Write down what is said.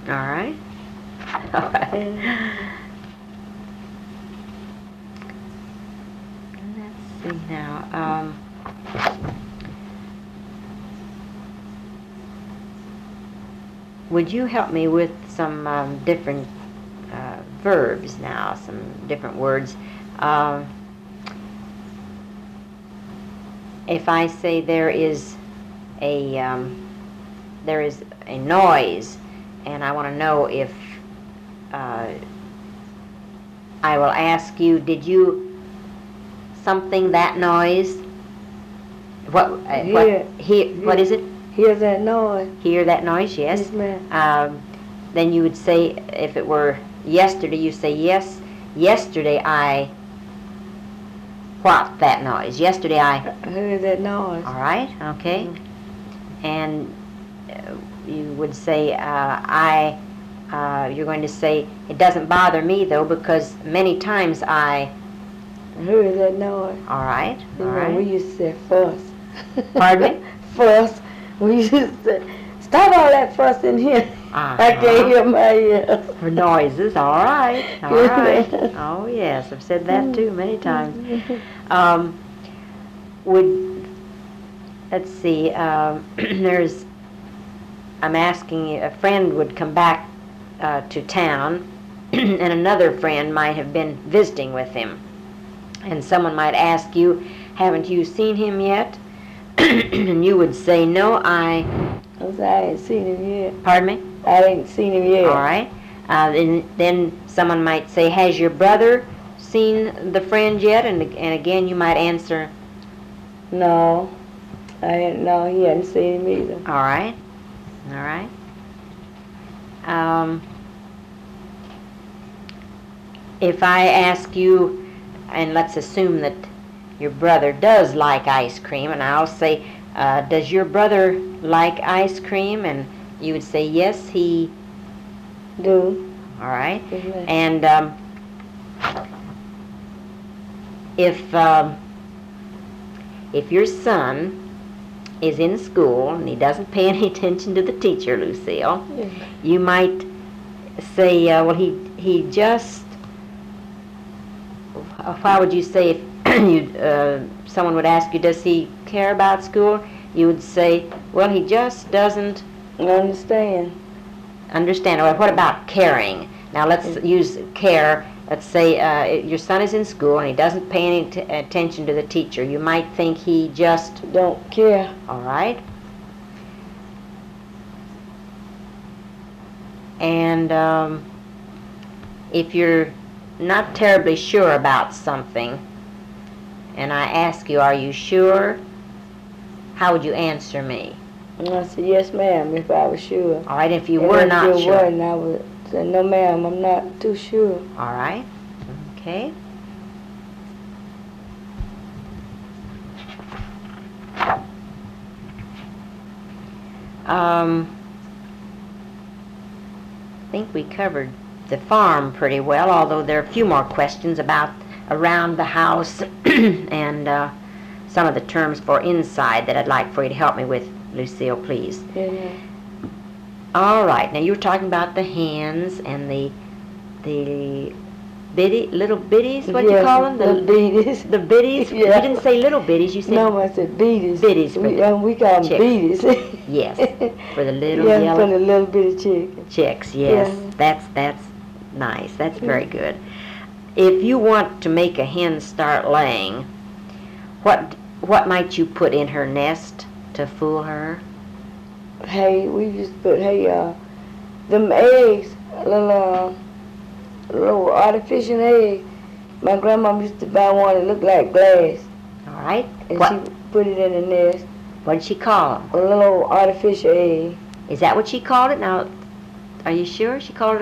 All right. All right. Let's see now. Would you help me with some different verbs now, some different words? If I say there is a noise, and I want to know if I will ask you, did you something that noise? What is it? Hear that noise. Hear that noise, yes. Yes, ma'am. Then you would say, if it were yesterday, you say, yes, yesterday I what that noise? Yesterday I heard that noise. All right, okay. Mm-hmm. And you would say, you're going to say, it doesn't bother me though, because many times I heard that noise. All right, all right. We used to say fuss. Pardon me? Fuss. We used to say, stop all that fuss in here. I can't hear my ears. For noises, all right, all right. Oh yes, I've said that too many times. Let's see, I'm asking, a friend would come back to town, and another friend might have been visiting with him. And someone might ask you, haven't you seen him yet? And you would say, no, I ain't seen him yet. Pardon me? I ain't seen him yet. All right. Then someone might say, has your brother seen the friend yet? And again, you might answer, no. No, he hadn't seen him either. All right. All right. If I ask you, and let's assume that your brother does like ice cream, and I'll say, does your brother like ice cream? And you would say, yes, he do. All right. Mm-hmm. And if your son is in school and he doesn't pay any attention to the teacher, Lucille, you might say, well, he just, how would you say if someone would ask you, does he care about school? You would say, well, he just doesn't understand. Well, what about caring? Now let's use care. Let's say your son is in school and he doesn't pay any attention to the teacher. You might think he just don't care. All right. And if you're not terribly sure about something, and I ask you, are you sure? How would you answer me? I said, yes, ma'am, if I was sure. All right, if you were not sure. And I would say, no, ma'am, I'm not too sure. All right. Okay. I think we covered the farm pretty well, although there are a few more questions about around the house and some of the terms for inside that I'd like for you to help me with, Lucille, please. Yeah. All right. Now you were talking about the hens and the little bitties. What do you call them? The biddies. The biddies. Yeah. You didn't say little bitties. You said no, I said biddies. Biddies. We call them biddies. Yes, for the little yellow. For the little bitty chickens. Chicks. Yes, yeah. That's nice. That's very good. If you want to make a hen start laying, what might you put in her nest to fool her? Hey, we used to put them eggs, little artificial egg. My grandma used to buy one that looked like glass. All right. And she put it in the nest. What did she call them? A little artificial egg. Is that what she called it? Now, are you sure she called it